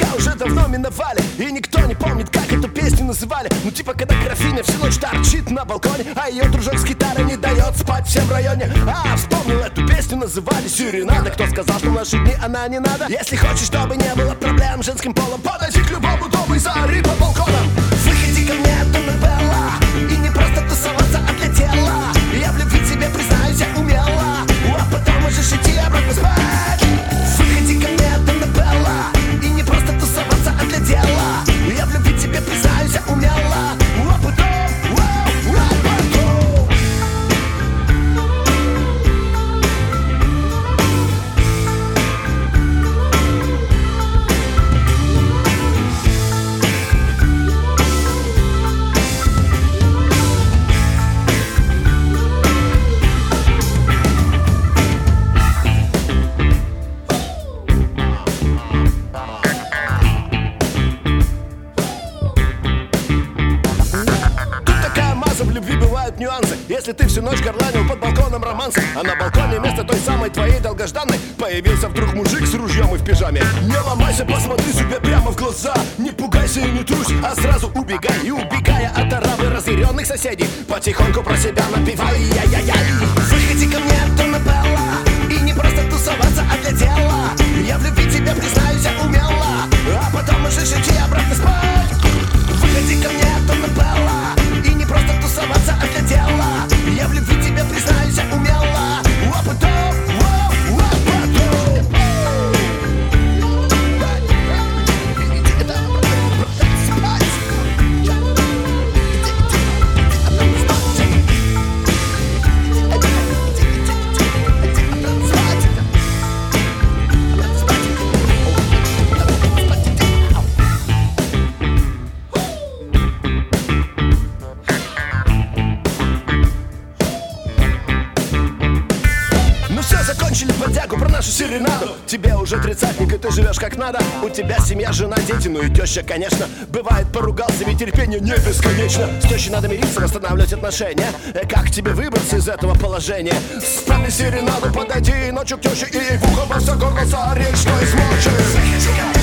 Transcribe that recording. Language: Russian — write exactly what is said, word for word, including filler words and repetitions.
уже давно миновали, и никто не помнит, как эту песню называли. Ну типа, когда графиня всю ночь торчит на балконе, а ее дружок с гитарой не дает спать всем в районе. А, вспомнил, эту песню называли «Серенада». Кто сказал, что в наши дни она не надо? Если хочешь, чтобы не было проблем с женским полом, подойди к любому дому и заори по балконам. Выходи ко мне, Донателла, и не просто тусоваться, а для тела. Я в любви тебе, признаюсь, я умела, а потом можешь идти обратно спать. Выходи ко мне, Донателла, и не просто тусоваться, а для дела. Я в любви тебе, признаюсь, я умела, а потом, а потом. В любви бывают нюансы. Если ты всю ночь горланил под балконом романса, а на балконе вместо той самой твоей долгожданной появился вдруг мужик с ружьем и в пижаме. Не ломайся, посмотри себе прямо в глаза. Не пугайся и не трусь, а сразу убегай. И убегая от оравы разъяренных соседей, потихоньку про себя напивай. Я-я-яй. Выходи ко мне, Донателла, и не просто тусоваться, а для дела. Я в любви тебе, признаюсь, я умела, а потом можешь идти обратно спать. Выходи ко мне, Донателла, и не просто тусоваться, а для дела. Я в любви тебе, признаюсь, я умела, а потом, а, а потом. Закончили бодягу про нашу серенаду. Тебе уже тридцатник, и ты живешь как надо. У тебя семья, жена, дети, ну и теща, конечно. Бывает, поругался, ведь терпение не бесконечно. С тещей надо мириться, восстанавливать отношения. Как тебе выбраться из этого положения? Вспомни серенаду, подойди ночью к теще и в ухо во все горло заорешь, что измочишь.